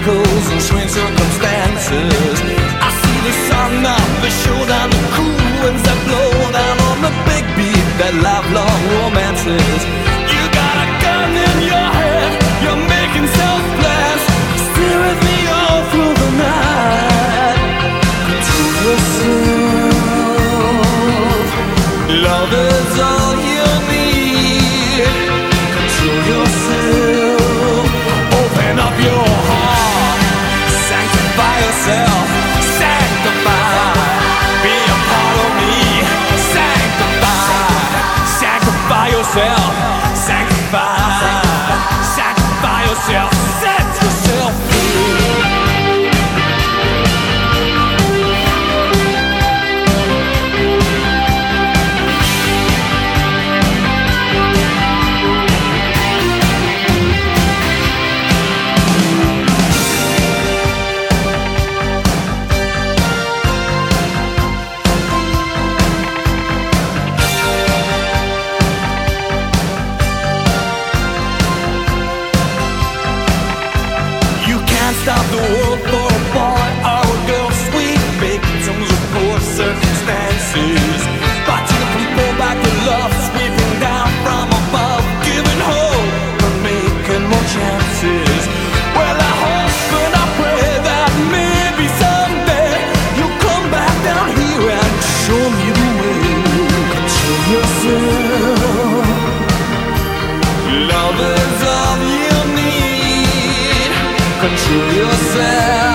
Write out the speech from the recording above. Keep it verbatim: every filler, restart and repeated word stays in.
miracles and strange circumstances. I see the sun up, the showdown, the cool winds that blow down on the big beat, that lifelong romances. You got a gun in your head, you're making self-blast, stay with me all through the night. Control yourself, love is all you need. Control yourself, open up your heart, sanctify yourself, sanctify, be a part of me, sanctify, sanctify yourself, sanctify, sanctify yourself, set yourself free. Stop the world for a boy or a girl, sweet victims of poor circumstances. Watching them fall back to love, sweeping down from above, giving hope and making more chances. Well, I hope and I pray that maybe someday you'll come back down here and show me the way. Control yourself, love is all you need. Control yourself.